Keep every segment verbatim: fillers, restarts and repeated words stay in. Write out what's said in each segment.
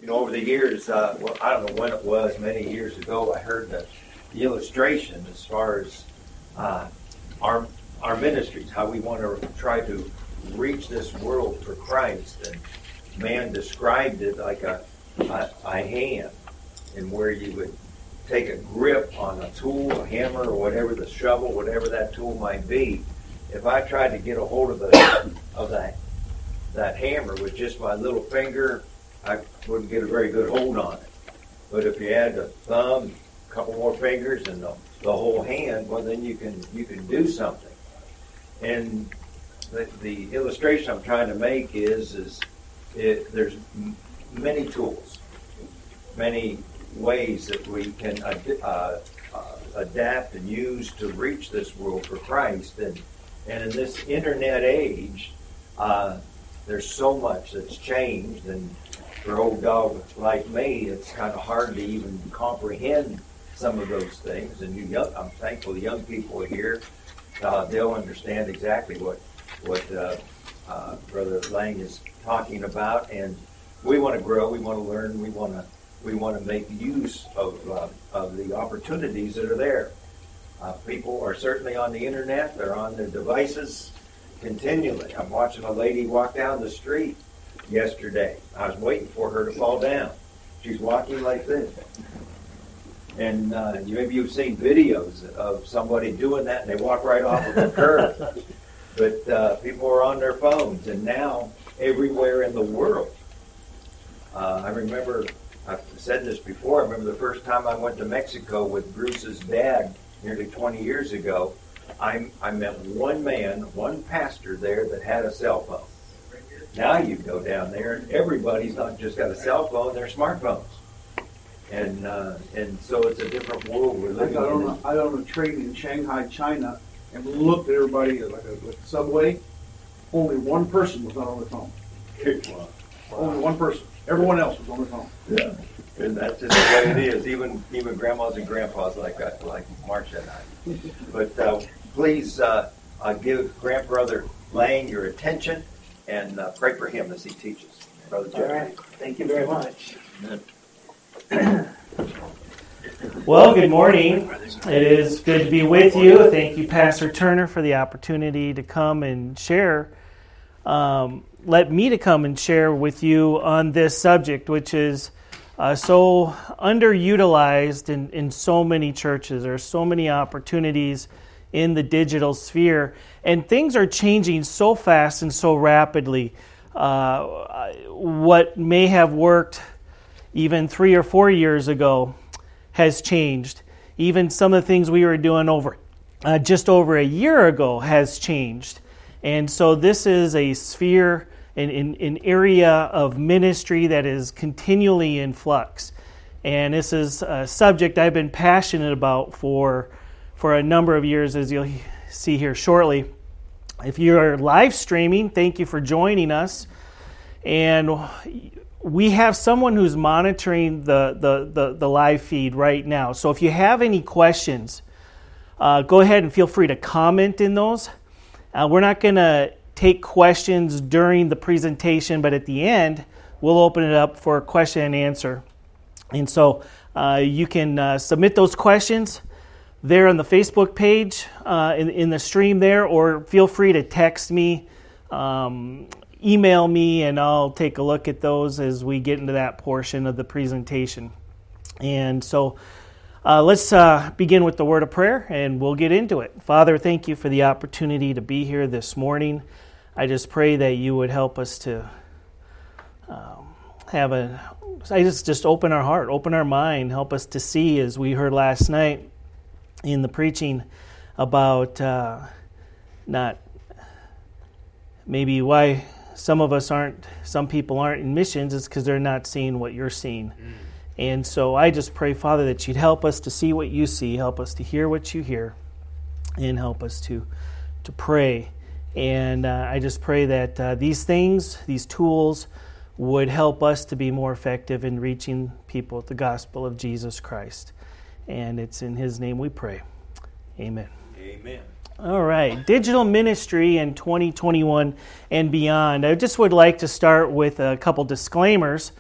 You know, over the years, uh, well, I don't know when it was, many years ago, I heard the, the illustration as far as uh, our our ministries, how we want to try to reach this world for Christ. And man described it like a, a, a hand, and where you would take a grip on a tool, a hammer, or whatever, the shovel, whatever that tool might be. If I tried to get a hold of the of that that hammer with just my little finger, I wouldn't get a very good hold on it. But if you add a thumb, a couple more fingers, and the, the whole hand, well, then you can you can do something. And the, the illustration I'm trying to make is is it, there's m- many tools, many ways that we can ad- uh, uh, adapt and use to reach this world for Christ. And and in this internet age, uh, there's so much that's changed, and for old dog like me, it's kind of hard to even comprehend some of those things. And you young, I'm thankful the young people are here. Uh, they'll understand exactly what what uh, uh, Brother Lang is talking about. And we want to grow, we want to learn, we want to we want to make use of uh, of the opportunities that are there. Uh, people are certainly on the internet; they're on their devices continually. I'm watching a lady walk down the street yesterday. I was waiting for her to fall down. She's walking like this. And uh, you, maybe you've seen videos of somebody doing that, and they walk right off of a curb. But uh, people are on their phones, and now everywhere in the world. Uh, I remember, I've said this before, I remember the first time I went to Mexico with Bruce's dad nearly twenty years ago. I, I met one man, one pastor there that had a cell phone. Now you go down there, and everybody's not just got a cell phone, they're smartphones. And uh, and so it's a different world we're I living got, on in. a, I got on a train in Shanghai, China, and looked at everybody like a, like a subway. Only one person was not on the phone. Wow. Only one person. Everyone else was on the phone. Yeah, and that's just the way it is. Even even grandmas and grandpas like I, like Marcia and I. But uh, please uh, uh, give Grandbrother Lang your attention and uh, pray for him as he teaches. Brother Jeff. All right. Thank you very much. Amen. Well, good morning. It is good to be with you. Thank you, Pastor Turner, for the opportunity to come and share. Um, let me to come and share with you on this subject, which is uh, so underutilized in, in so many churches. There are so many opportunities in the digital sphere, and things are changing so fast and so rapidly. Uh, what may have worked even three or four years ago has changed. Even some of the things we were doing over uh, just over a year ago has changed. And so this is a sphere, an, an, an area of ministry that is continually in flux. And this is a subject I've been passionate about for, for a number of years, as you'll see here shortly. If you're live streaming, thank you for joining us. And we have someone who's monitoring the, the, the, the live feed right now. So if you have any questions, uh, go ahead and feel free to comment in those. Uh, we're not going to take questions during the presentation, but at the end, we'll open it up for question and answer. And so uh, you can uh, submit those questions there on the Facebook page, uh, in, in the stream there, or feel free to text me, um, email me, and I'll take a look at those as we get into that portion of the presentation. And so uh, let's uh, begin with the word of prayer, and we'll get into it. Father, thank you for the opportunity to be here this morning. I just pray that you would help us to um, have a, I just, just open our heart, open our mind, help us to see, as we heard last night in the preaching, about uh, not maybe why some of us aren't, some people aren't in missions, is because they're not seeing what you're seeing. Mm. And so I just pray, Father, that you'd help us to see what you see, help us to hear what you hear, and help us to to pray. And uh, I just pray that uh, these things, these tools, would help us to be more effective in reaching people with the gospel of Jesus Christ. And it's in his name we pray. Amen. Amen. All right, digital ministry in twenty twenty-one and beyond. I just would like to start with a couple disclaimers.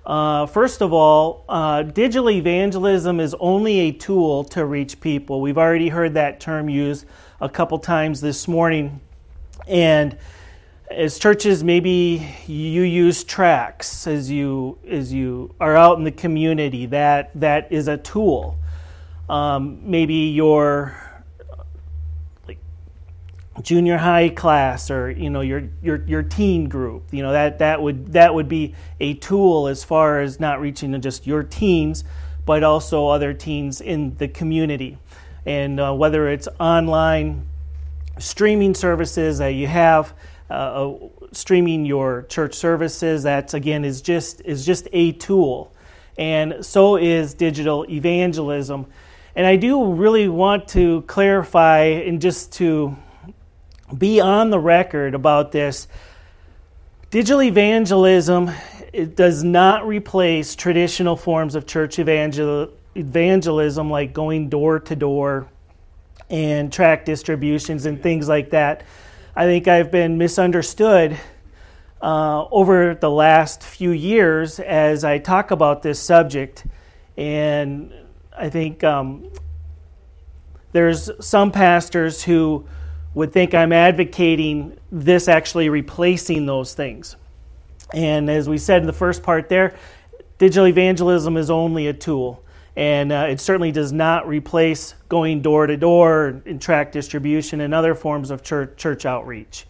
Uh, first of all, uh, digital evangelism is only a tool to reach people. We've already heard that term used a couple times this morning. And as churches, maybe you use tracts as you as you are out in the community. That that is a tool. Um, maybe your like junior high class, or you know your your your teen group. You know that that would that would be a tool as far as not reaching just your teens, but also other teens in the community. And uh, whether it's online streaming services that you have. Uh, streaming your church services, that again is just is just a tool, and so is digital evangelism. And I do really want to clarify and just to be on the record about this. Digital evangelism, it does not replace traditional forms of church evangel- evangelism like going door to door and tract distributions and things like that. I think I've been misunderstood uh, over the last few years as I talk about this subject. And I think um, there's some pastors who would think I'm advocating this actually replacing those things. And as we said in the first part there, digital evangelism is only a tool. And uh, it certainly does not replace going door to door and tract distribution and other forms of church, church outreach.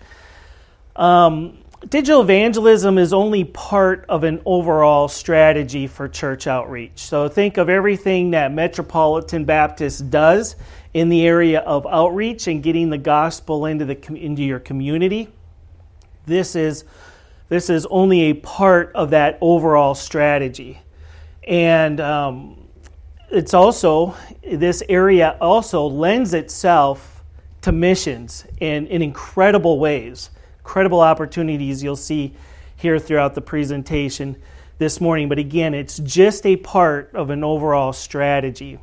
Um, digital evangelism is only part of an overall strategy for church outreach. So think of everything that Metropolitan Baptist does in the area of outreach and getting the gospel into the into your community. This is this is only a part of that overall strategy, and um, It's also, this area also lends itself to missions in, in incredible ways, incredible opportunities you'll see here throughout the presentation this morning. But again, it's just a part of an overall strategy.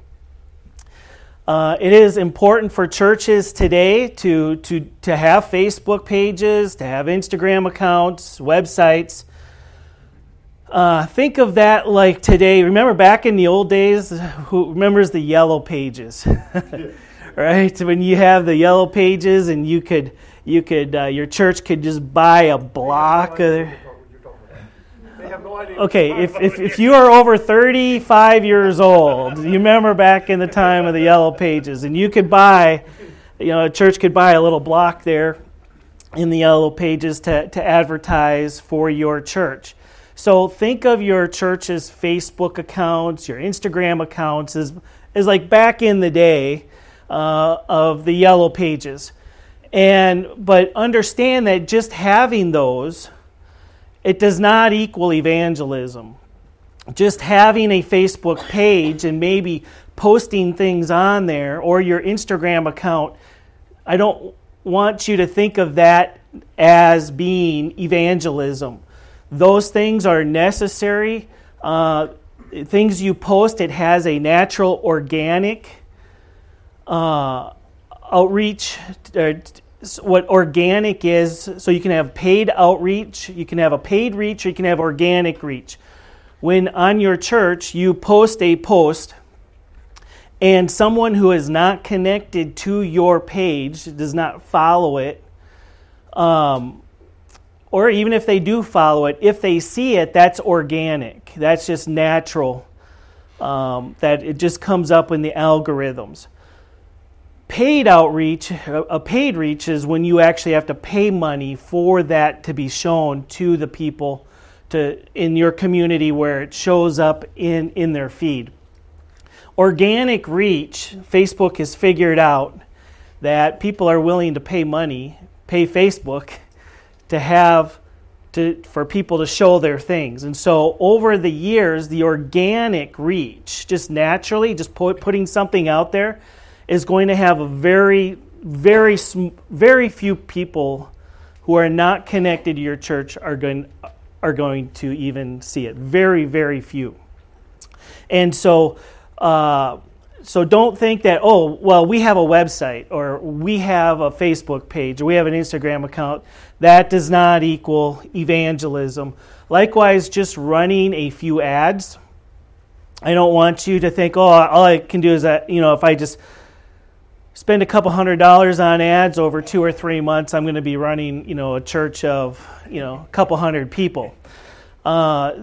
Uh, it is important for churches today to, to, to have Facebook pages, to have Instagram accounts, websites. Uh, think of that like today. Remember back in the old days, who remembers the yellow pages? Right? When you have the yellow pages and you could, you could, uh, your church could just buy a block of... Okay, if, if if you are over thirty-five years old, you remember back in the time of the yellow pages, and you could buy, you know, a church could buy a little block there in the yellow pages to, to advertise for your church. So think of your church's Facebook accounts, your Instagram accounts, as, as like back in the day uh, of the yellow pages. And but understand that just having those, it does not equal evangelism. Just having a Facebook page and maybe posting things on there, or your Instagram account, I don't want you to think of that as being evangelism. Those things are necessary. Uh, things you post, it has a natural, organic uh, outreach. Uh, what organic is, so you can have paid outreach, you can have a paid reach, or you can have organic reach. When on your church you post a post and someone who is not connected to your page, does not follow it, um, or even if they do follow it, if they see it, that's organic. That's just natural. Um, that it just comes up in the algorithms. Paid outreach, a paid reach is when you actually have to pay money for that to be shown to the people to in your community where it shows up in, in their feed. Organic reach, Facebook has figured out that people are willing to pay money, pay Facebook, to have to for people to show their things. And so over the years, the organic reach, just naturally, just put, putting something out there, is going to have a very, very, very few people who are not connected to your church are going are going to even see it. Very, very few. And so, uh, so don't think that, oh, well, we have a website or we have a Facebook page or we have an Instagram account. That does not equal evangelism. Likewise, just running a few ads. I don't want you to think, oh, all I can do is that, you know, if I just spend a couple hundred dollars on ads over two or three months, I'm going to be running, you know, a church of, you know, a couple hundred people. Uh,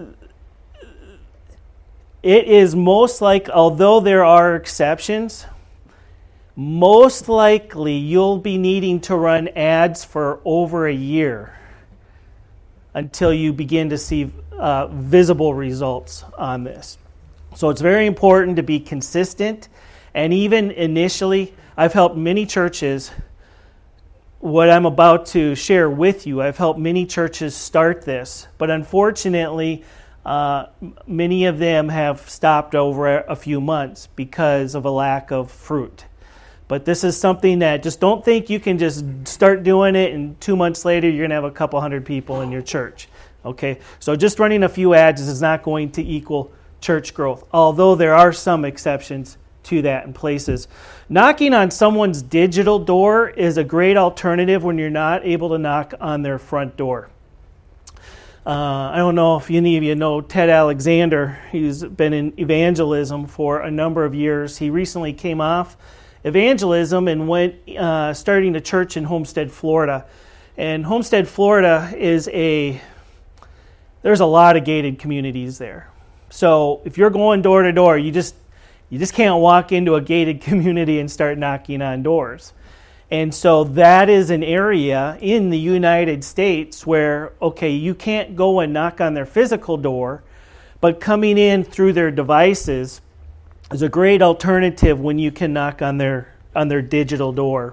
it is most like, although there are exceptions, most likely you'll be needing to run ads for over a year until you begin to see uh, visible results on this. So it's very important to be consistent. And even initially, I've helped many churches, what I'm about to share with you, I've helped many churches start this. But unfortunately, uh, many of them have stopped over a few months because of a lack of fruit. But this is something that just don't think you can just start doing it and two months later you're going to have a couple hundred people in your church. Okay, so just running a few ads is not going to equal church growth, although there are some exceptions to that in places. Knocking on someone's digital door is a great alternative when you're not able to knock on their front door. Uh, I don't know if any of you know Ted Alexander. He's been in evangelism for a number of years. He recently came off evangelism and went uh, starting a church in Homestead, Florida. And Homestead, Florida is a, there's a lot of gated communities there. So if you're going door to door, you just you just can't walk into a gated community and start knocking on doors. And so that is an area in the United States where, okay, you can't go and knock on their physical door, but coming in through their devices is a great alternative when you can knock on their on their digital door.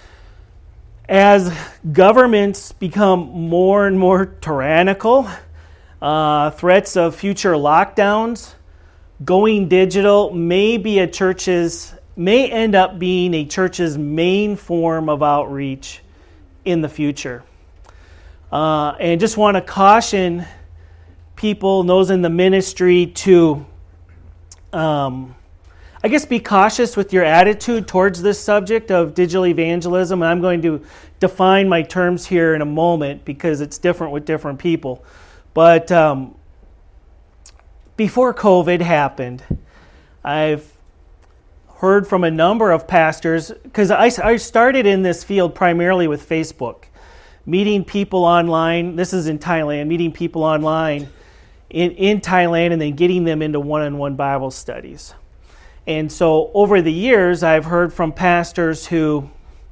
As governments become more and more tyrannical, uh, threats of future lockdowns, going digital may be a church's may end up being a church's main form of outreach in the future. Uh, and just want to caution people, those in the ministry, to um, I guess be cautious with your attitude towards this subject of digital evangelism. And I'm going to define my terms here in a moment because it's different with different people. But um, before COVID happened, I've heard from a number of pastors, because I, I started in this field primarily with Facebook, meeting people online. This is in Thailand, meeting people online in, in Thailand and then getting them into one-on-one Bible studies. And so over the years, I've heard from pastors who,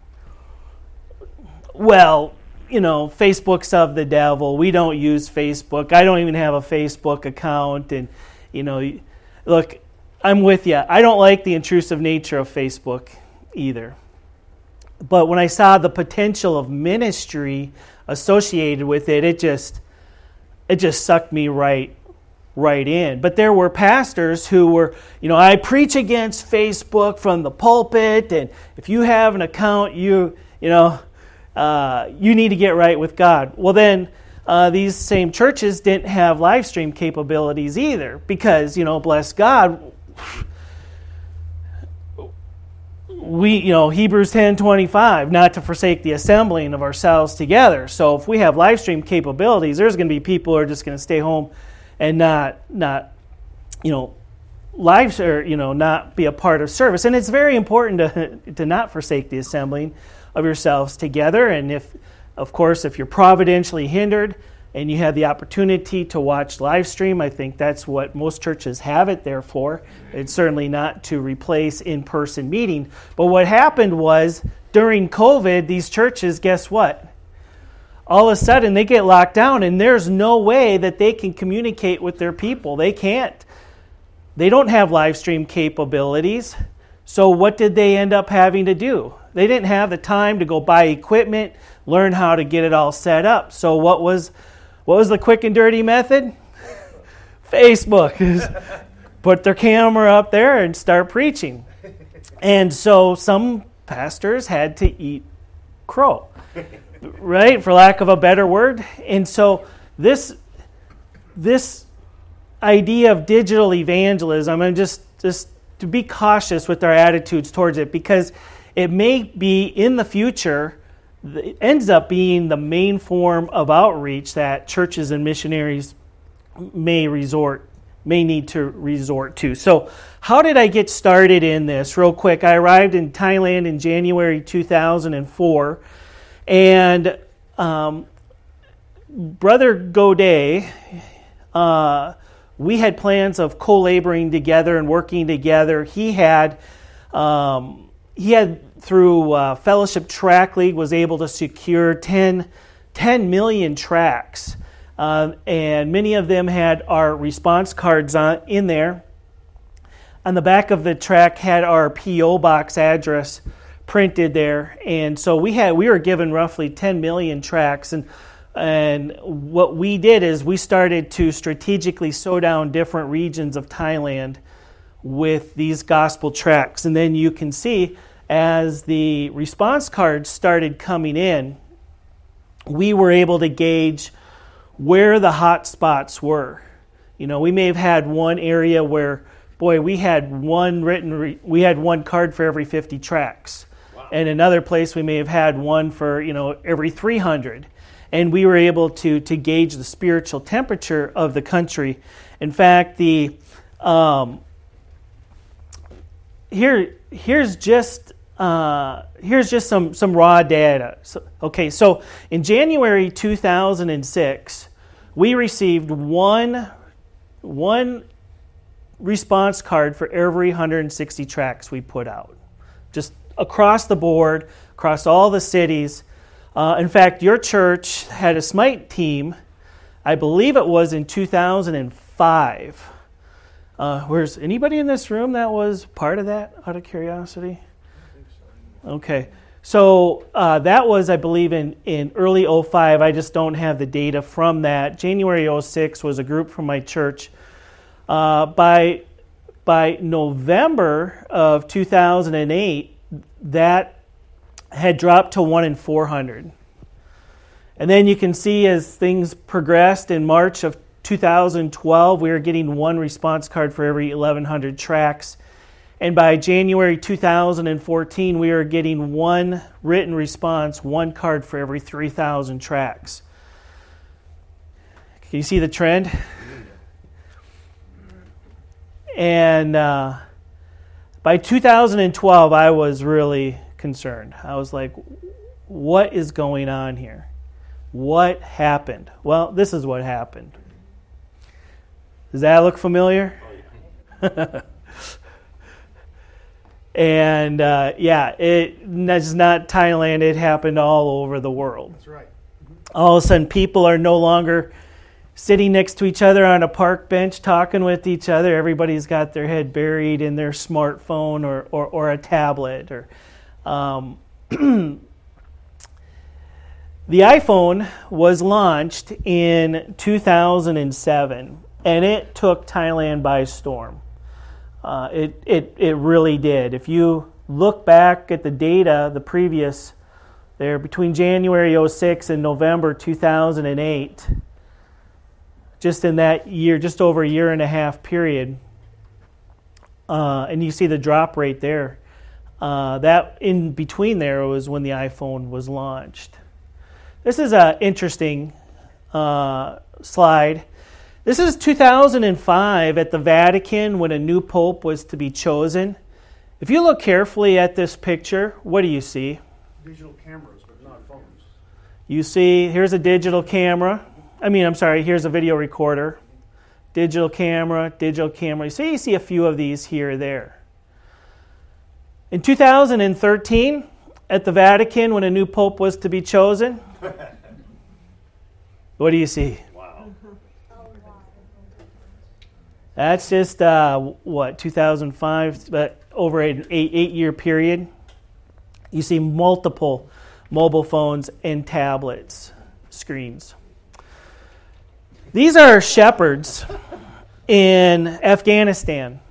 well, you know, Facebook's of the devil. We don't use Facebook. I don't even have a Facebook account. And, you know, look, I'm with you. I don't like the intrusive nature of Facebook either. But when I saw the potential of ministry associated with it, it just it just sucked me right right in. But there were pastors who were, you know, I preach against Facebook from the pulpit, and if you have an account, you, you know, uh, you need to get right with God. Well, then uh, these same churches didn't have live stream capabilities either, because, you know, bless God, we, you know, Hebrews ten twenty-five, not to forsake the assembling of ourselves together. So if we have live stream capabilities, there's going to be people who are just going to stay home and not, not, you know, live or you know, not be a part of service. And it's very important to to not forsake the assembling of yourselves together. And if, of course, if you're providentially hindered and you have the opportunity to watch live stream, I think that's what most churches have it there for. It's certainly not to replace in-person meeting. But what happened was, during COVID, these churches, guess what? All of a sudden, they get locked down, and there's no way that they can communicate with their people. They can't. They don't have live stream capabilities. So what did they end up having to do? They didn't have the time to go buy equipment, learn how to get it all set up. So what was what was the quick and dirty method? Facebook. Put their camera up there and start preaching. And so some pastors had to eat crow, right? For lack of a better word. And so this this idea of digital evangelism, and just just to be cautious with our attitudes towards it, because it may be in the future, it ends up being the main form of outreach that churches and missionaries may resort, may need to resort to. So how did I get started in this? Real quick, I arrived in Thailand in January two thousand four, and um, Brother Godet, uh, we had plans of co-laboring together and working together. He had, um, he had through uh, Fellowship Track League, was able to secure ten, ten million tracts, uh, and many of them had our response cards on in there. On the back of the track had our P O box address printed there, and so we had we were given roughly ten million tracts, and and what we did is we started to strategically sow down different regions of Thailand with these gospel tracts. And then you can see as the response cards started coming in, we were able to gauge where the hot spots were. You know, we may have had one area where, boy, we had one written, re- we had one card for every fifty tracts. Wow. And another place we may have had one for, you know, every three hundred. And we were able to to gauge the spiritual temperature of the country. In fact, the um, here here's just uh, here's just some some raw data. So, okay, so in January two thousand six, we received one one response card for every one hundred sixty tracts we put out, just across the board, across all the cities. Uh, in fact, your church had a Smite team, I believe it was in two thousand five. Uh, where's anybody in this room that was part of that, out of curiosity? I think so. Okay. So uh, that was, I believe, in, in early oh five. I just don't have the data from that. January oh six was a group from my church. Uh, by, by November of two thousand eight, that had dropped to one in four hundred. And then you can see as things progressed in March of two thousand twelve, we were getting one response card for every eleven hundred tracts. And by January two thousand fourteen, we were getting one written response, one card for every three thousand tracts. Can you see the trend? And uh, by two thousand twelve, I was really concerned. I was like, what is going on here? What happened? Well, this is what happened. Does that look familiar? Oh, yeah. And uh, yeah, it's not Thailand. It happened all over the world. That's right. Mm-hmm. All of a sudden, people are no longer sitting next to each other on a park bench talking with each other. Everybody's got their head buried in their smartphone or, or, or a tablet. Or um, the iPhone was launched in two thousand seven, and it took Thailand by storm. Uh, it, it it really did. If you look back at the data, the previous, there between January oh six and November two thousand eight, just in that year, just over a year and a half period, uh, and you see the drop rate there. Uh, that in between there was when the iPhone was launched. This is an interesting uh, slide. This is two thousand five at the Vatican when a new pope was to be chosen. If you look carefully at this picture, what do you see? Digital cameras, but not phones. You see, here's a digital camera. I mean, I'm sorry, here's a video recorder. Digital camera, digital camera. You see, you see a few of these here or there. In two thousand thirteen, at the Vatican when a new pope was to be chosen, what do you see? That's just, uh, what, two thousand five, but over an eight, eight-year period. You see multiple mobile phones and tablets, screens. These are shepherds in Afghanistan.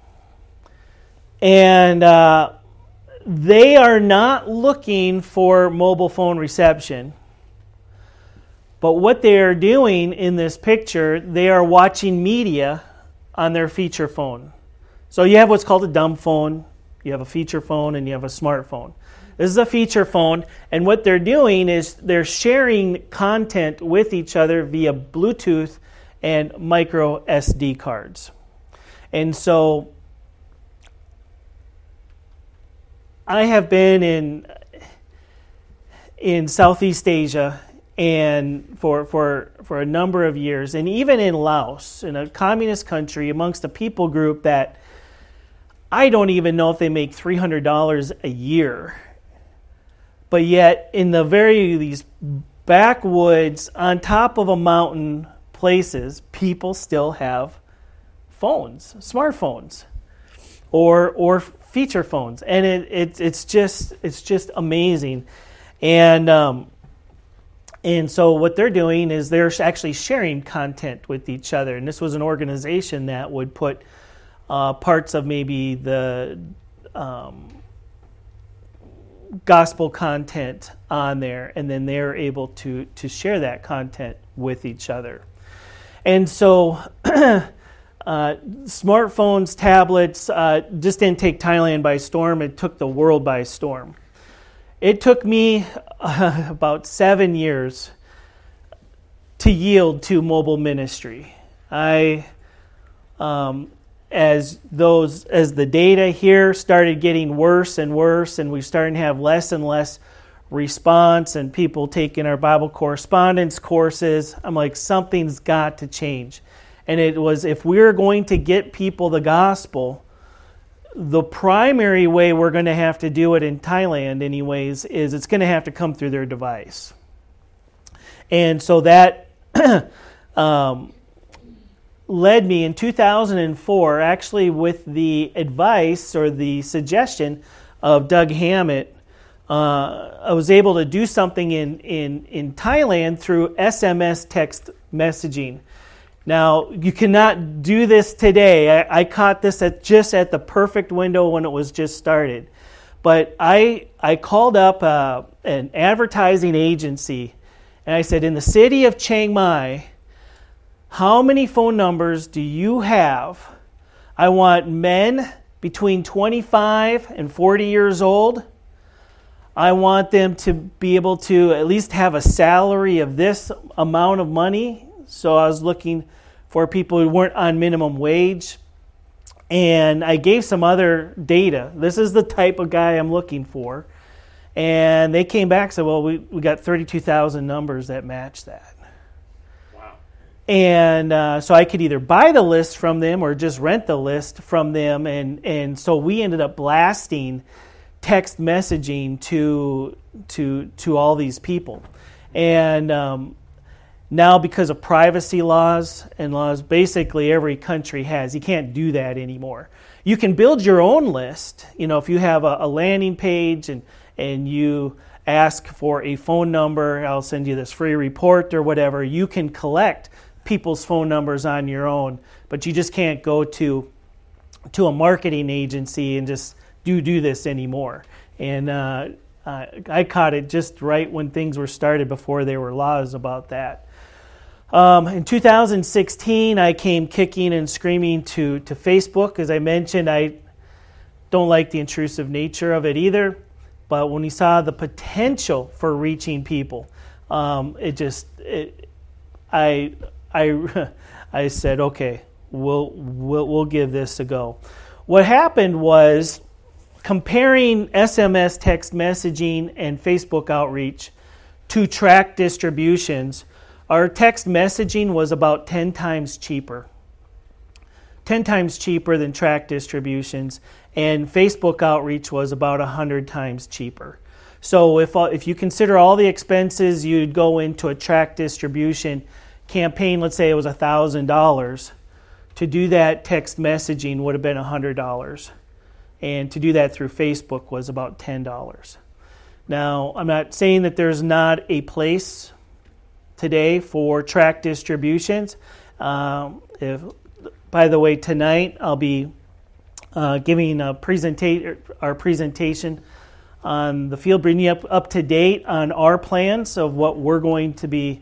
And uh, they are not looking for mobile phone reception. But what they are doing in this picture, they are watching media on their feature phone. So you have what's called a dumb phone, you have a feature phone, and you have a smartphone. This is a feature phone, and what they're doing is they're sharing content with each other via Bluetooth and micro S D cards. And so I have been in in Southeast Asia and for for for a number of years, and even in Laos, in a communist country, amongst a people group that I don't even know if they make three hundred dollars a year. But yet, in the very these backwoods, on top of a mountain places, people still have phones, smartphones, or or feature phones, and it, it it's just it's just amazing, and um, and so what they're doing is they're actually sharing content with each other, and this was an organization that would put uh, parts of maybe the um, gospel content on there, and then they're able to to share that content with each other. And so uh, smartphones, tablets uh, just didn't take Thailand by storm, it took the world by storm. It took me uh, about seven years to yield to mobile ministry. I um, As those, as the data here started getting worse and worse, and we started to have less and less response, and people taking our Bible correspondence courses, I'm like, something's got to change. And it was, if we're going to get people the gospel, the primary way we're going to have to do it in Thailand, anyways, is it's going to have to come through their device. And so that um, led me in two thousand four, actually with the advice or the suggestion of Doug Hammett, uh, I was able to do something in, in, in Thailand through S M S text messaging. Now, you cannot do this today. I, I caught this at just at the perfect window when it was just started. But I I called up uh, an advertising agency, and I said, in the city of Chiang Mai, how many phone numbers do you have? I want men between twenty-five and forty years old. I want them to be able to at least have a salary of this amount of money. So I was looking for people who weren't on minimum wage. And I gave some other data. This is the type of guy I'm looking for. And they came back and said, well, we, we got thirty-two thousand numbers that match that. And uh, so I could either buy the list from them or just rent the list from them. And, and so we ended up blasting text messaging to to to all these people. And um, now because of privacy laws and laws basically every country has, you can't do that anymore. You can build your own list. You know, if you have a, a landing page and, and you ask for a phone number, I'll send you this free report or whatever, you can collect people's phone numbers on your own, but you just can't go to to a marketing agency and just do do this anymore. And uh, uh, I caught it just right when things were started before there were laws about that. Um, in two thousand sixteen, I came kicking and screaming to, to Facebook. As I mentioned, I don't like the intrusive nature of it either, but when we saw the potential for reaching people, um, it just, it, I... I, I said, okay, we'll, we'll we'll give this a go. What happened was comparing S M S text messaging and Facebook outreach to tract distributions, our text messaging was about ten times cheaper. ten times cheaper than tract distributions, and Facebook outreach was about one hundred times cheaper. So if if you consider all the expenses you'd go into a tract distribution campaign, let's say it was one thousand dollars, to do that text messaging would have been one hundred dollars. And to do that through Facebook was about ten dollars. Now, I'm not saying that there's not a place today for tract distributions. Um, if, by the way, tonight I'll be uh, giving a presenta- our presentation on the field, bringing you up, up to date on our plans of what we're going to be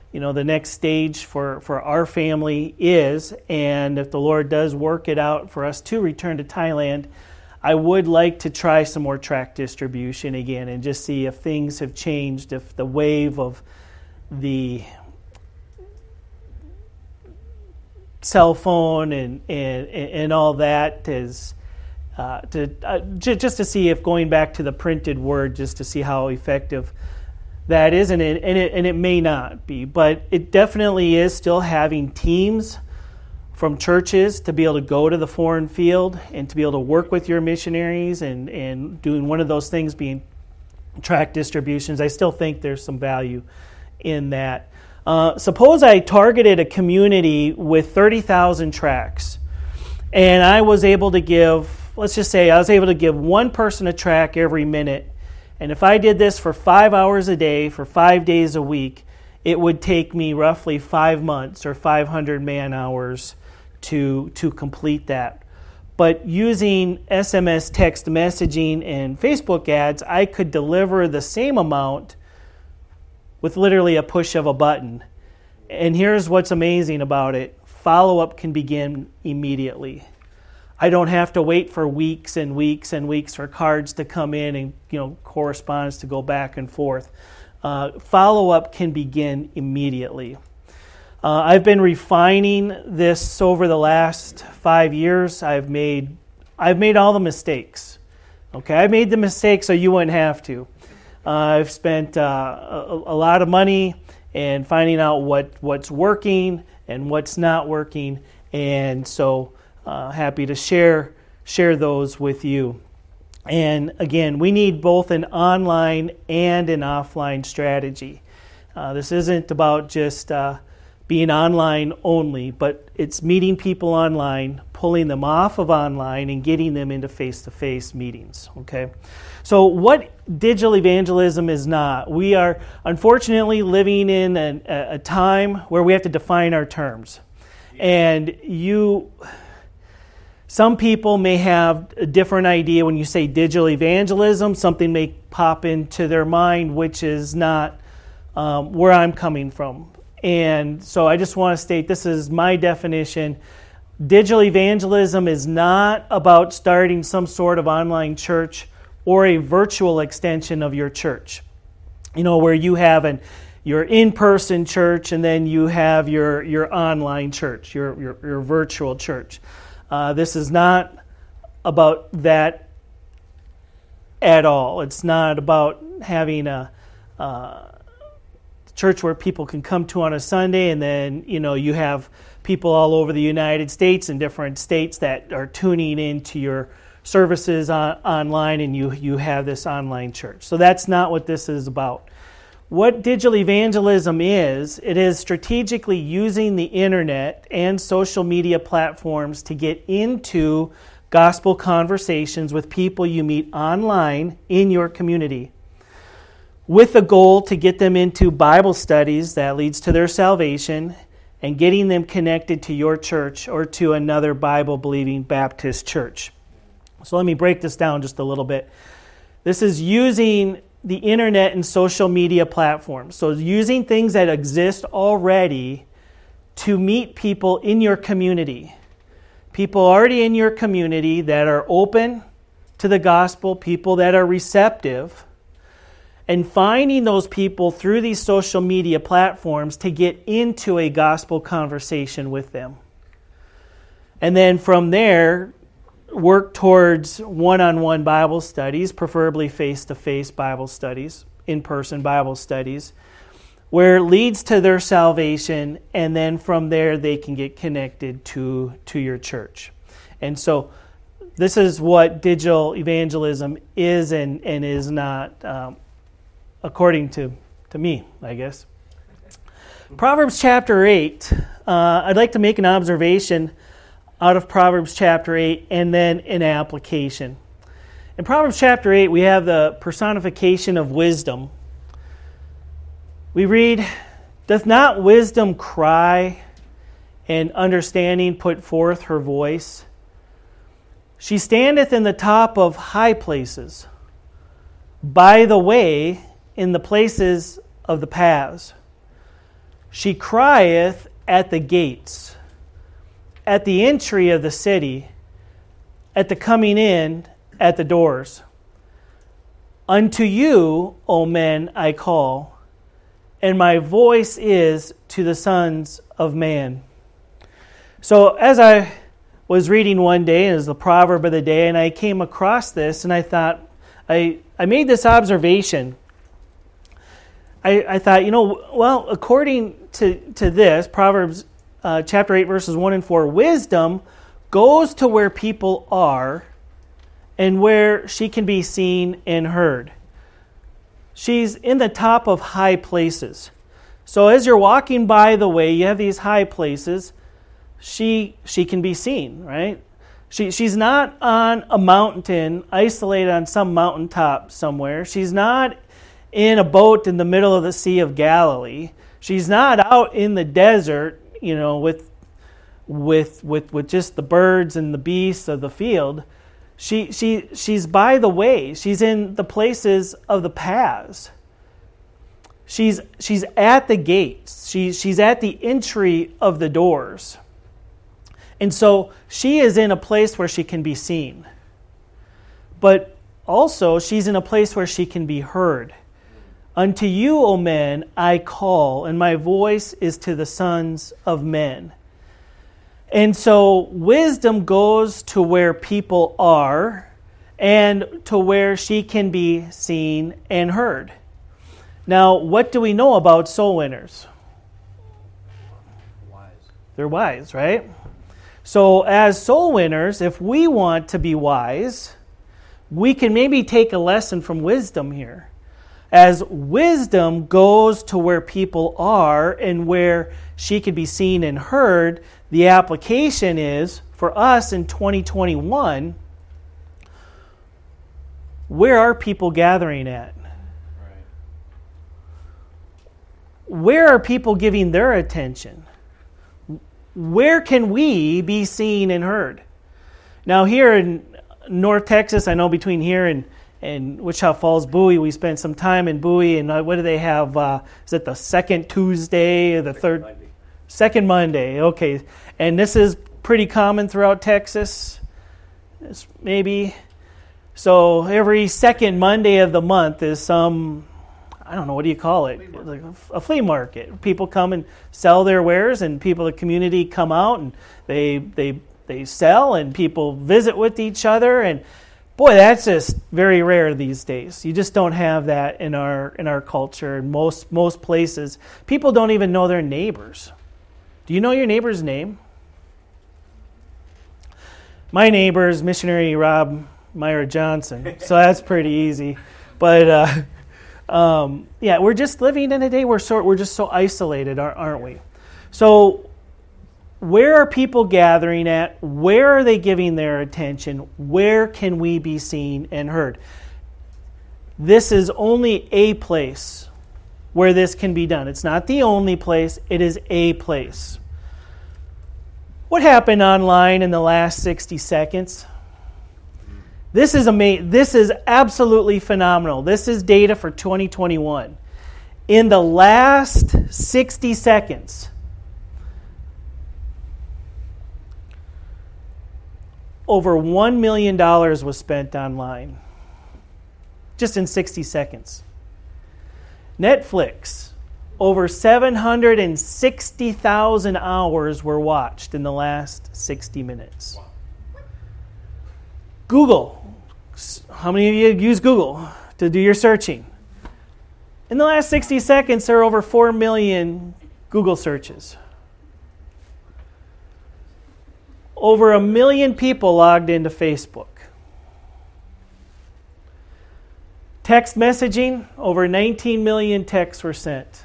you know, the next stage for, for our family is. And if the Lord does work it out for us to return to Thailand, I would like to try some more tract distribution again and just see if things have changed, if the wave of the cell phone and and, and all that is uh, to uh, j- just to see if going back to the printed word, just to see how effective that is, and it, and it and it may not be, but it definitely is still having teams from churches to be able to go to the foreign field and to be able to work with your missionaries and and doing one of those things being tract distributions. I still think there's some value in that. Uh, suppose I targeted a community with thirty thousand tracts, and I was able to give, let's just say I was able to give one person a tract every minute, and if I did this for five hours a day, for five days a week, it would take me roughly five months or five hundred man hours to, to complete that. But using S M S text messaging and Facebook ads, I could deliver the same amount with literally a push of a button. And here's what's amazing about it. Follow-up can begin immediately. I don't have to wait for weeks and weeks and weeks for cards to come in and, you know, correspondence to go back and forth. Uh, follow-up can begin immediately. Uh, I've been refining this over the last five years. I've made I've made all the mistakes. Okay, I made the mistakes so you wouldn't have to. Uh, I've spent uh, a, a lot of money and finding out what, what's working and what's not working, and so uh, happy to share share those with you. And again, we need both an online and an offline strategy. Uh, this isn't about just uh, being online only, but it's meeting people online, pulling them off of online, and getting them into face-to-face meetings. Okay, so what digital evangelism is not? We are unfortunately living in an, a time where we have to define our terms, and you. Some people may have a different idea when you say digital evangelism. Something may pop into their mind, which is not um, where I'm coming from. And so I just want to state this is my definition. Digital evangelism is not about starting some sort of online church or a virtual extension of your church. You know, where you have an your in-person church and then you have your, your online church, your, your, your virtual church. Uh, this is not about that at all. It's not about having a uh, church where people can come to on a Sunday, and then, you know, you have people all over the United States and different states that are tuning into your services on, online, and you, you have this online church. So that's not what this is about. What digital evangelism is, it is strategically using the internet and social media platforms to get into gospel conversations with people you meet online in your community, with the goal to get them into Bible studies that leads to their salvation and getting them connected to your church or to another Bible-believing Baptist church. So let me break this down just a little bit. This is using the internet and social media platforms. So using things that exist already to meet people in your community. People already in your community that are open to the gospel, people that are receptive, and finding those people through these social media platforms to get into a gospel conversation with them. And then from there, work towards one-on-one Bible studies, preferably face-to-face Bible studies, in-person Bible studies, where it leads to their salvation, and then from there they can get connected to, to your church. And so this is what digital evangelism is and, and is not, um, according to, to me, I guess. Proverbs chapter eight, uh, I'd like to make an observation out of Proverbs chapter eight and then an application. In Proverbs chapter eight, we have the personification of wisdom. We read, "Doth not wisdom cry, and understanding put forth her voice? She standeth in the top of high places, by the way, in the places of the paths. She crieth at the gates, at the entry of the city, at the coming in, at the doors. Unto you, O men, I call, and my voice is to the sons of man. So as I was reading one day, and it was the proverb of the day, and I came across this, and I thought, I, I made this observation. I, I thought, you know, well, according to, to this, Proverbs uh, chapter eight, verses one and four, wisdom goes to where people are and where she can be seen and heard. She's in the top of high places. So as you're walking by the way, you have these high places, she she can be seen, right? She she's not on a mountain, isolated on some mountaintop somewhere. She's not in a boat in the middle of the Sea of Galilee. She's not out in the desert, you know, with with with with just the birds and the beasts of the field. She she she's by the way. She's in the places of the paths. She's she's at the gates. She's she's at the entry of the doors. And so she is in a place where she can be seen. But also she's in a place where she can be heard. Unto you, O men, I call, and my voice is to the sons of men. And so wisdom goes to where people are and to where she can be seen and heard. Now, what do we know about soul winners? Wise. They're wise, right? So as soul winners, if we want to be wise, we can maybe take a lesson from wisdom here. As wisdom goes to where people are and where she can be seen and heard, the application is, for us in twenty twenty-one, where are people gathering at? Right. Where are people giving their attention? Where can we be seen and heard? Now here in North Texas, I know between here and, and Wichita Falls, Bowie, we spent some time in Bowie, and uh, what do they have? Uh, is it the second Tuesday or the Second third? Monday. Second Monday, okay. And this is pretty common throughout Texas, it's maybe. So every second Monday of the month is some, I don't know, what do you call it? Flea Like a flea market. People come and sell their wares, and people in the community come out and they they they sell, and people visit with each other. And boy, that's just very rare these days. You just don't have that in our in our culture. In most most places, people don't even know their neighbors. Do you know your neighbor's name? My neighbor is missionary Rob Myra Johnson, so that's pretty easy. But uh, um, yeah, we're just living in a day where so, we're just so isolated, aren't we? So where are people gathering at? Where are they giving their attention? Where can we be seen and heard? This is only a place where this can be done. It's not the only place. It is a place. What happened online in the last sixty seconds? This is ama- This is absolutely phenomenal. This is data for twenty twenty-one. In the last sixty seconds, over one million dollars was spent online. Just in sixty seconds. Netflix, over seven hundred sixty thousand hours were watched in the last sixty minutes. Wow. Google, how many of you use Google to do your searching? In the last sixty seconds, there are over four million Google searches. Over a million people logged into Facebook. Text messaging, over nineteen million texts were sent.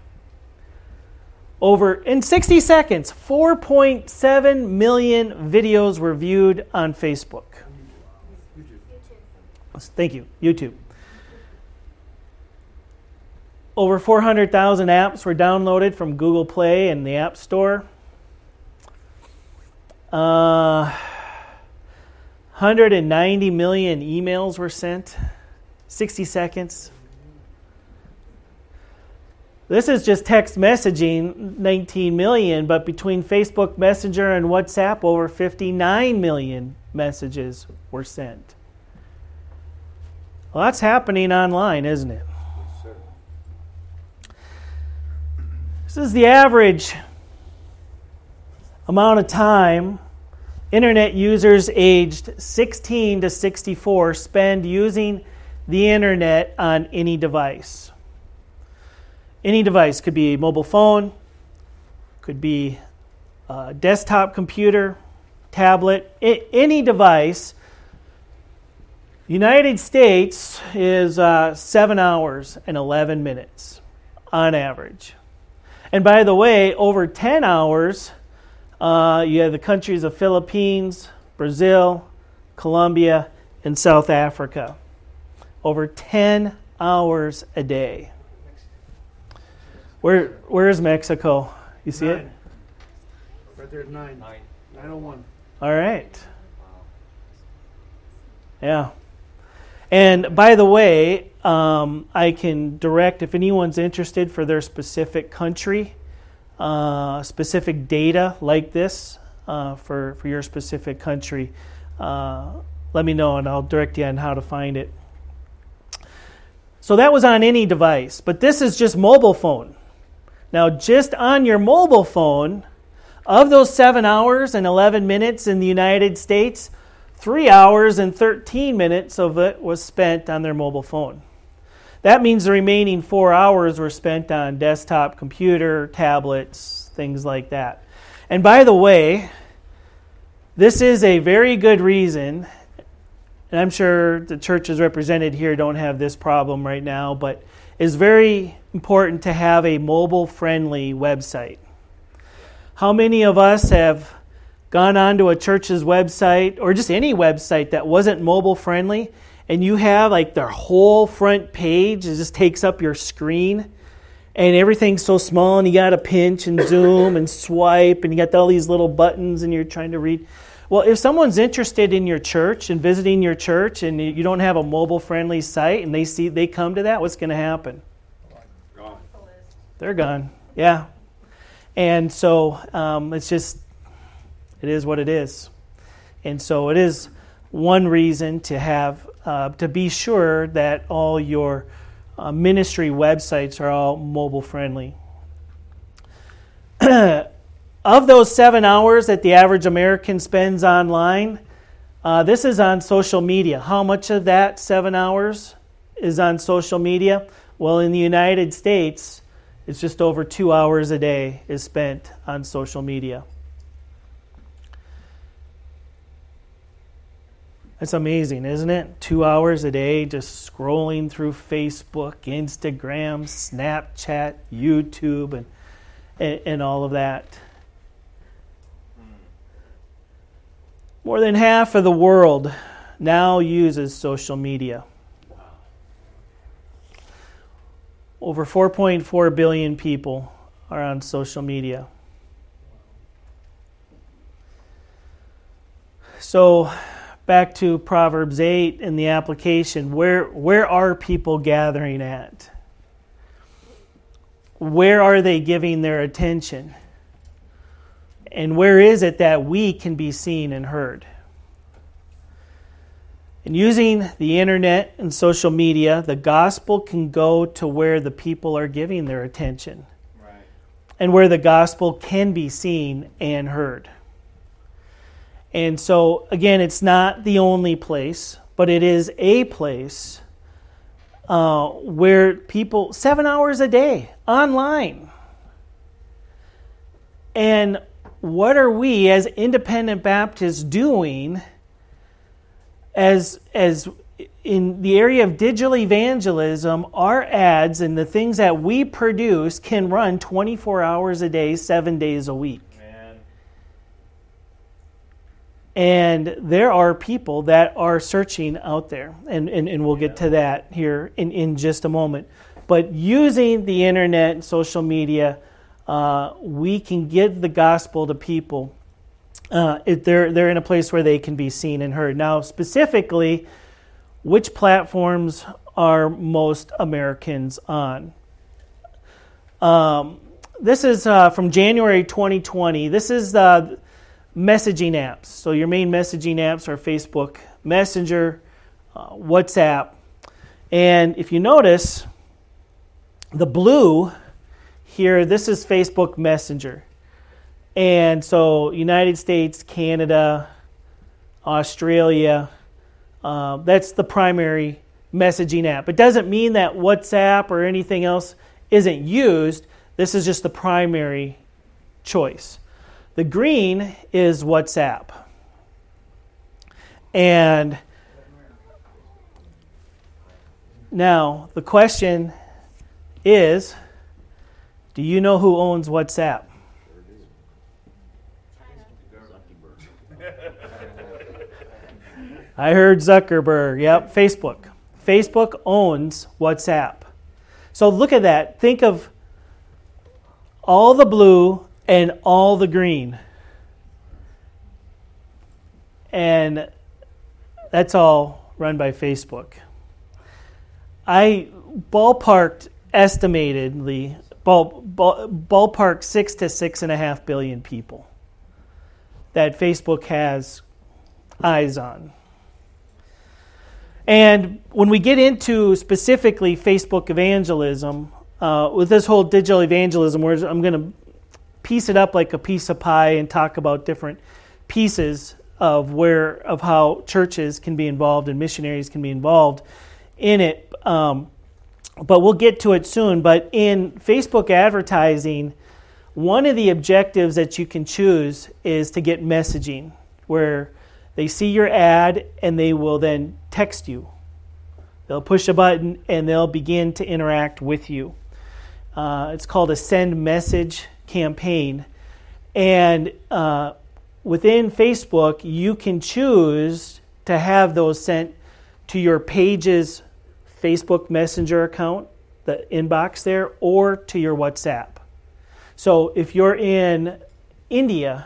Over, in sixty seconds, four point seven million videos were viewed on Facebook. YouTube. Thank you, YouTube. Over four hundred thousand apps were downloaded from Google Play and the App Store. Uh, one hundred ninety million emails were sent. sixty seconds. This is just text messaging, nineteen million, but between Facebook Messenger and WhatsApp, over fifty-nine million messages were sent. Well, that's happening online, isn't it? Yes, sir. This is the average amount of time internet users aged sixteen to sixty-four spend using the internet on any device. Any device could be a mobile phone, could be a desktop computer, tablet, I- any device. United States is uh, seven hours and eleven minutes on average. And by the way, over ten hours, uh, you have the countries of Philippines, Brazil, Colombia, and South Africa. Over ten hours a day. Where where is Mexico? You see it? Nine. Right there at nine. Nine. nine oh one. All right. Yeah. And by the way, um, I can direct if anyone's interested for their specific country, uh, specific data like this uh, for for your specific country. Uh, let me know, and I'll direct you on how to find it. So that was on any device, but this is just mobile phone. Now, just on your mobile phone, of those seven hours and eleven minutes in the United States, three hours and thirteen minutes of it was spent on their mobile phone. That means the remaining four hours were spent on desktop computer, tablets, things like that. And by the way, this is a very good reason, and I'm sure the churches represented here don't have this problem right now, but it's very important to have a mobile-friendly website. How many of us have gone onto a church's website, or just any website that wasn't mobile-friendly, and you have like their whole front page, it just takes up your screen, and everything's so small, and you got to pinch and zoom and swipe, and you got all these little buttons, and you're trying to read. Well, if someone's interested in your church and visiting your church, and you don't have a mobile-friendly site, and they see they come to that, what's going to happen? Gone. They're gone. Yeah. And so um, it's just, it is what it is. And so it is one reason to have, uh, to be sure that all your uh, ministry websites are all mobile-friendly. Of those seven hours that the average American spends online, uh, this is on social media. How much of that seven hours is on social media? Well, in the United States, it's just over two hours a day is spent on social media. That's amazing, isn't it? Two hours a day just scrolling through Facebook, Instagram, Snapchat, YouTube, and and, and all of that. More than half of the world now uses social media. Over four point four billion people are on social media. So, back to Proverbs eight and the application. Where, where are people gathering at? Where are they giving their attention? And where is it that we can be seen and heard? And using the internet and social media, the gospel can go to where the people are giving their attention. Right. And where the gospel can be seen and heard. And so, again, it's not the only place, but it is a place uh, where people, seven hours a day, online. And what are we as independent Baptists doing as as in the area of digital evangelism? Our ads and the things that we produce can run twenty-four hours a day, seven days a week. Man. And there are people that are searching out there, and, and, and we'll get to that here in, in just a moment. But using the internet and social media, Uh, we can give the gospel to people. Uh, if they're they're in a place where they can be seen and heard. Now, specifically, which platforms are most Americans on? Um, this is uh, from January twenty twenty. This is uh, messaging apps. So your main messaging apps are Facebook Messenger, uh, WhatsApp. And if you notice, the blue here, this is Facebook Messenger. And so United States, Canada, Australia, uh, that's the primary messaging app. It doesn't mean that WhatsApp or anything else isn't used. This is just the primary choice. The green is WhatsApp. And now the question is, do you know who owns WhatsApp? I heard Zuckerberg. Yep, Facebook. Facebook owns WhatsApp. So look at that. Think of all the blue and all the green. And that's all run by Facebook. I ballparked estimatedly, ball, ball, ballpark six to six and a half billion people that Facebook has eyes on. And when we get into specifically Facebook evangelism, uh, with this whole digital evangelism, where I'm going to piece it up like a piece of pie and talk about different pieces of where of how churches can be involved and missionaries can be involved in it. Um, but we'll get to it soon. But in Facebook advertising, one of the objectives that you can choose is to get messaging, where they see your ad and they will then text you. They'll push a button and they'll begin to interact with you. Uh, it's called a send message campaign. And uh, within Facebook, you can choose to have those sent to your page's Facebook Messenger account, the inbox there, or to your WhatsApp. So if you're in India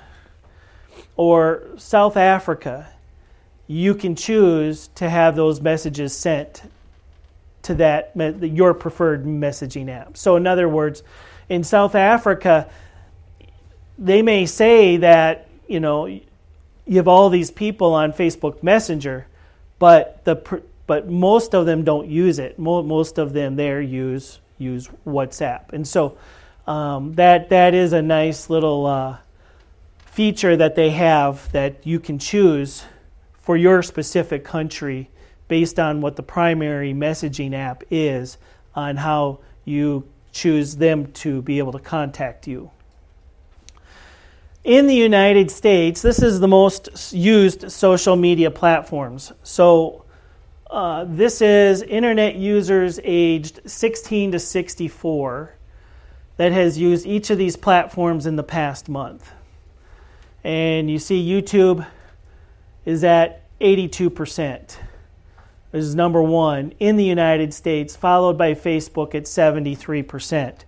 or South Africa, you can choose to have those messages sent to that your preferred messaging app. So in other words, in South Africa, they may say that, you know, you have all these people on Facebook Messenger, but the but most of them don't use it. Most of them there use use WhatsApp, and so um, that that is a nice little uh, feature that they have that you can choose for your specific country based on what the primary messaging app is on how you choose them to be able to contact you. In the United States, this is the most used social media platforms. So uh, this is internet users aged sixteen to sixty-four that has used each of these platforms in the past month. And you see YouTube is at eighty-two percent. This is number one in the United States, followed by Facebook at seventy-three percent.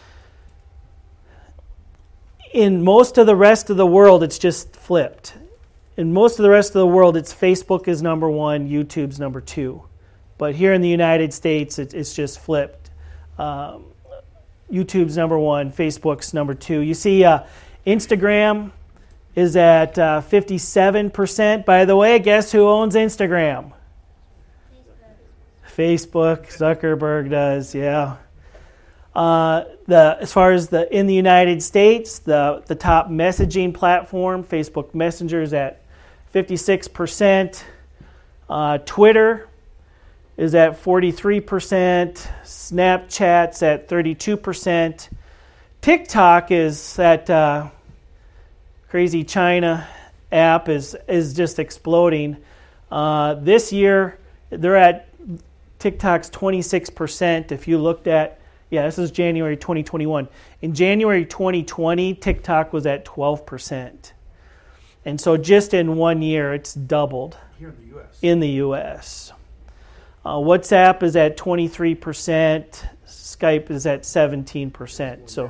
In most of the rest of the world, it's just flipped. In most of the rest of the world, it's Facebook is number one, YouTube's number two. But here in the United States, it, it's just flipped. Um, YouTube's number one, Facebook's number two. You see uh, Instagram is at uh, fifty-seven percent. By the way, guess who owns Instagram? Facebook. Zuckerberg does, yeah. Uh, the as far as the in the United States, the, the top messaging platform, Facebook Messenger, is at fifty-six percent. Uh, Twitter is at forty-three percent. Snapchat's at thirty-two percent. TikTok is at uh, crazy China app is is just exploding. Uh, this year, they're at TikTok's twenty-six percent. If you looked at Yeah, this is January twenty twenty-one. In January twenty twenty, TikTok was at twelve percent. And so just in one year, it's doubled. Here in the U S. In the U S. Uh, WhatsApp is at twenty-three percent. Skype is at seventeen percent. So,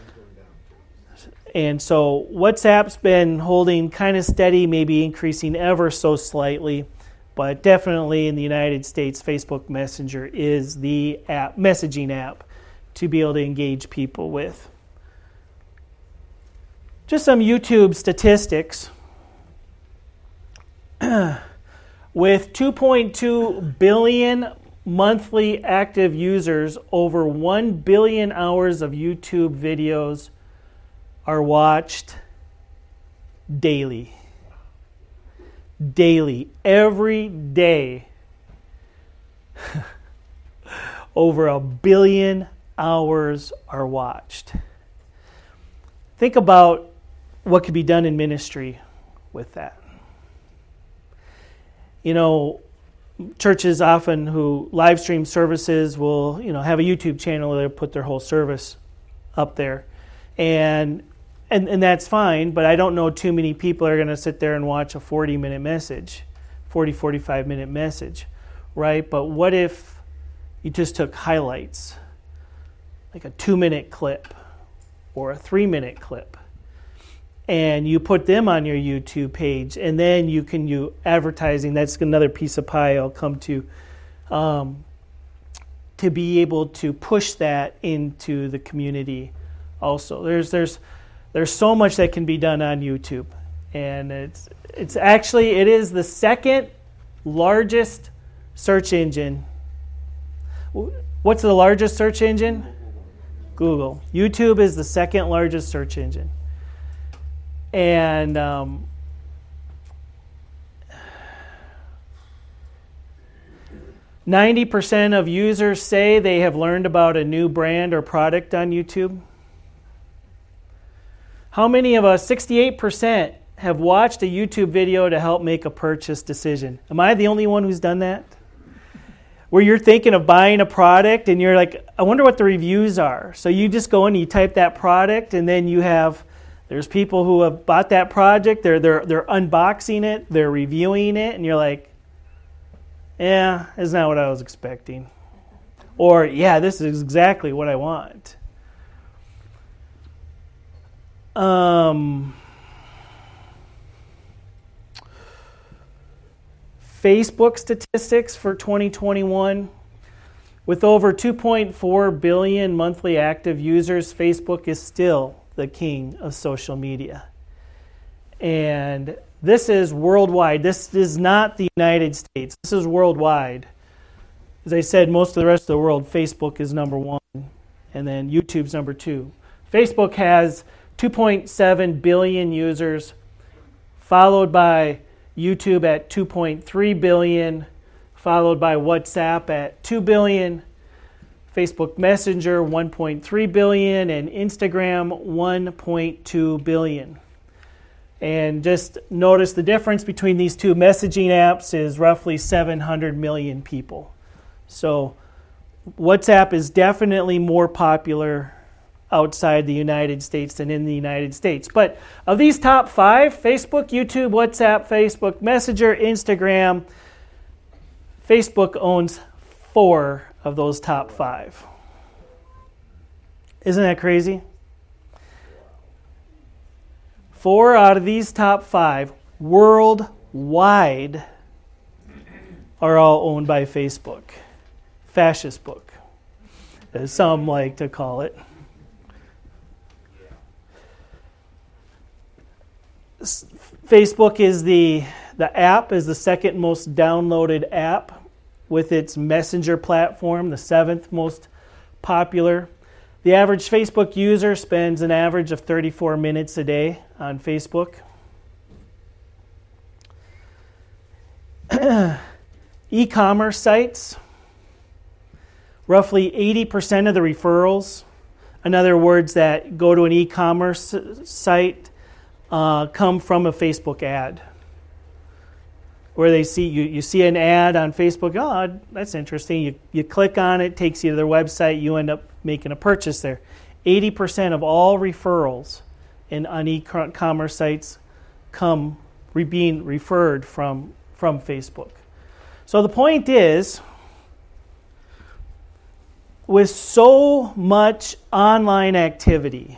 and so WhatsApp's been holding kind of steady, maybe increasing ever so slightly. But definitely in the United States, Facebook Messenger is the app, messaging app to be able to engage people with. Just some YouTube statistics. With two point two billion monthly active users, over one billion hours of YouTube videos are watched daily. Daily. Every day. Over a billion hours are watched. Think about what could be done in ministry with that. You know, churches often who live stream services will, you know, have a YouTube channel where they put their whole service up there. And and and that's fine, but I don't know too many people are going to sit there and watch a forty-minute message, forty, forty-five minute message, right? But what if you just took highlights, like a two-minute clip or a three-minute clip, and you put them on your YouTube page, and then you can do advertising. That's another piece of pie I'll come to, um, to be able to push that into the community also. There's there's there's so much that can be done on YouTube, and it's it's actually it is the second largest search engine. What's the largest search engine? Google. YouTube is the second largest search engine. And um, ninety percent of users say they have learned about a new brand or product on YouTube. How many of us, sixty-eight percent, have watched a YouTube video to help make a purchase decision? Am I the only one who's done that? Where you're thinking of buying a product and you're like, I wonder what the reviews are. So you just go in and you type that product, and then you have, there's people who have bought that project, they're they're they're unboxing it, they're reviewing it, and you're like, yeah, that's not what I was expecting. Or, yeah, this is exactly what I want. Um, Facebook statistics for twenty twenty-one. With over two point four billion monthly active users, Facebook is still the king of social media. And this is worldwide. This is not the United States. This is worldwide. As I said, most of the rest of the world, Facebook is number one, and then YouTube's number two. Facebook has two point seven billion users, followed by YouTube at two point three billion, followed by WhatsApp at two billion, Facebook Messenger one point three billion, and Instagram one point two billion. And just notice the difference between these two messaging apps is roughly seven hundred million people. So WhatsApp is definitely more popular outside the United States than in the United States. But of these top five, Facebook, YouTube, WhatsApp, Facebook Messenger, Instagram, Facebook owns four of those top five. Isn't that crazy? Four out of these top five worldwide are all owned by Facebook. Fascist book, as some like to call it. Facebook is the the app is the second most downloaded app, with its Messenger platform, the seventh most popular. The average Facebook user spends an average of thirty-four minutes a day on Facebook. E-commerce sites, roughly eighty percent of the referrals, in other words, that go to an e-commerce site, Uh, come from a Facebook ad, where they see you, you see an ad on Facebook. Oh, that's interesting. You you click on it, takes you to their website. You end up making a purchase there. eighty percent of all referrals in on e-commerce sites come re, being referred from from Facebook. So the point is, with so much online activity,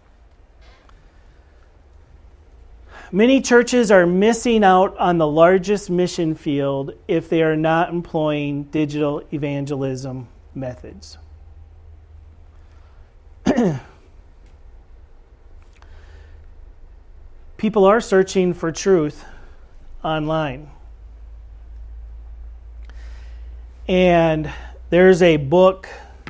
many churches are missing out on the largest mission field if they are not employing digital evangelism methods. people are searching for truth online. And there's a book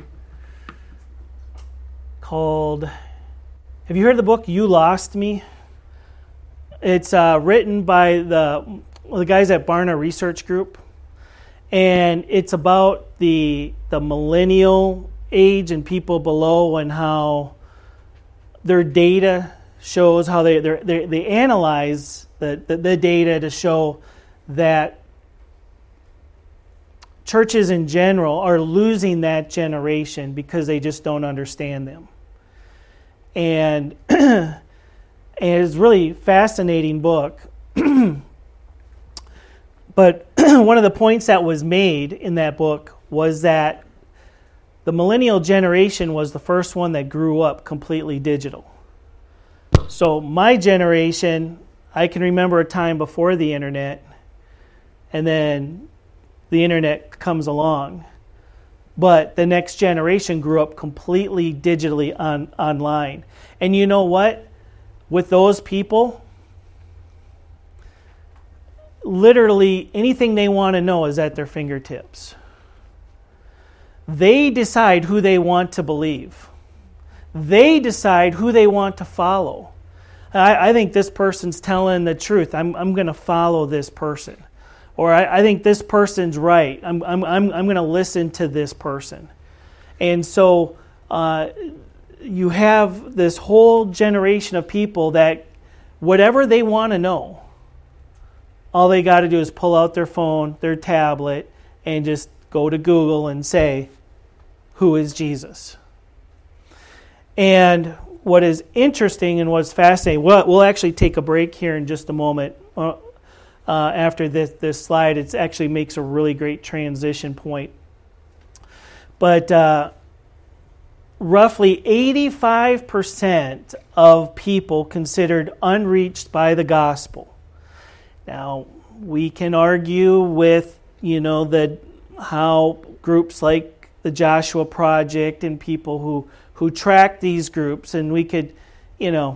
called, have you heard of the book You Lost Me? It's uh, written by the, well, the guys at Barna Research Group. And it's about the the millennial age and people below, and how their data shows how they they they analyze the, the, the data to show that churches in general are losing that generation because they just don't understand them. And, and it's a really fascinating book. But one of the points that was made in that book was that the millennial generation was the first one that grew up completely digital. So my generation, I can remember a time before the internet, and then the internet comes along. But the next generation grew up completely digitally on online. And you know what? With those people, literally anything they want to know is at their fingertips. They decide who they want to believe. They decide who they want to follow. I, I think this person's telling the truth. I'm I'm going to follow this person. Or I, I think this person's right. I'm I'm I'm I'm going to listen to this person. And so uh, you have this whole generation of people that whatever they want to know, all they got to do is pull out their phone, their tablet, and just go to Google and say, who is Jesus? And what is interesting and what's fascinating, we'll, we'll actually take a break here in just a moment. Uh, uh, after this, this slide, it actually makes a really great transition point. But uh, roughly eighty-five percent of people considered unreached by the gospel. Now, we can argue with, you know, the how groups like the Joshua Project and people who, who track these groups, and we could, you know,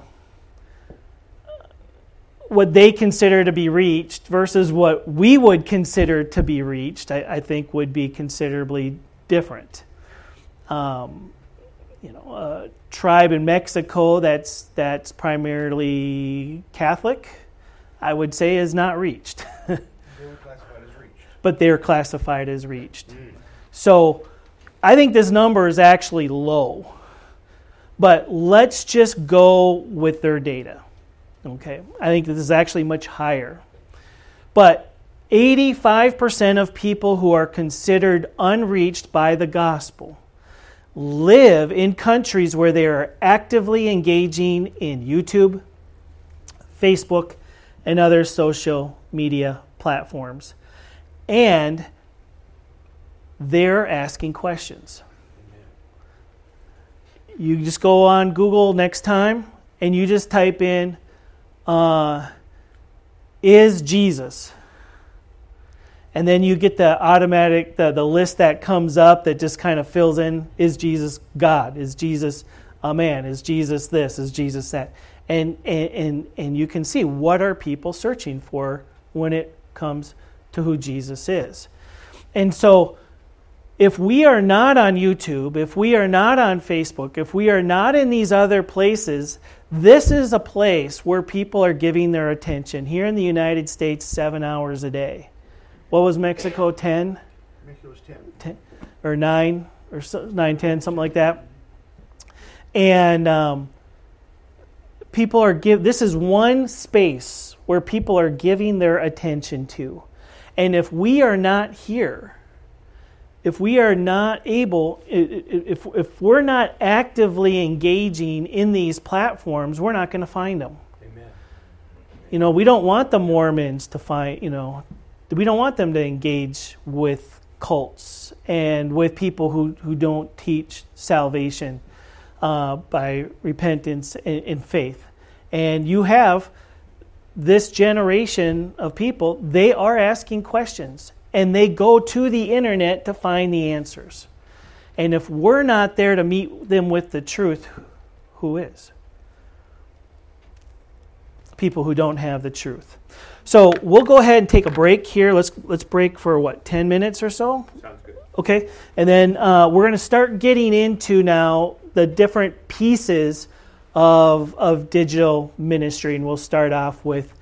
what they consider to be reached versus what we would consider to be reached, I, I think would be considerably different. Um, you know, a tribe in Mexico that's that's primarily Catholic, I would say, is not reached. They were classified as reached. But they're classified as reached. Mm. So I think this number is actually low. But let's just go with their data. Okay, I think this is actually much higher. But eighty-five percent of people who are considered unreached by the gospel live in countries where they are actively engaging in YouTube, Facebook, and other social media platforms. And they're asking questions. You just go on Google next time and you just type in, uh, is Jesus? And then you get the automatic, the, the list that comes up that just kind of fills in, is Jesus God? Is Jesus a man? Is Jesus this? Is Jesus that? And, and, and, and you can see, what are people searching for when it comes to who Jesus is? And so if we are not on YouTube, if we are not on Facebook, if we are not in these other places, this is a place where people are giving their attention. Here in the United States, seven hours a day. What was Mexico, ten? Mexico was ten. ten or nine, or so, nine, ten, something like that. And um, people are give. This is one space where people are giving their attention to. And if we are not here, if we are not able, if if we're not actively engaging in these platforms, we're not going to find them. Amen. You know, we don't want the Mormons to find, you know, we don't want them to engage with cults and with people who, who don't teach salvation uh, by repentance and, and faith. And you have this generation of people, they are asking questions. And they go to the internet to find the answers. And if we're not there to meet them with the truth, who is? People who don't have the truth. So we'll go ahead and take a break here. Let's let's break for what, ten minutes or so? Sounds good. Okay, and then uh, we're going to start getting into now the different pieces of of digital ministry, and we'll start off with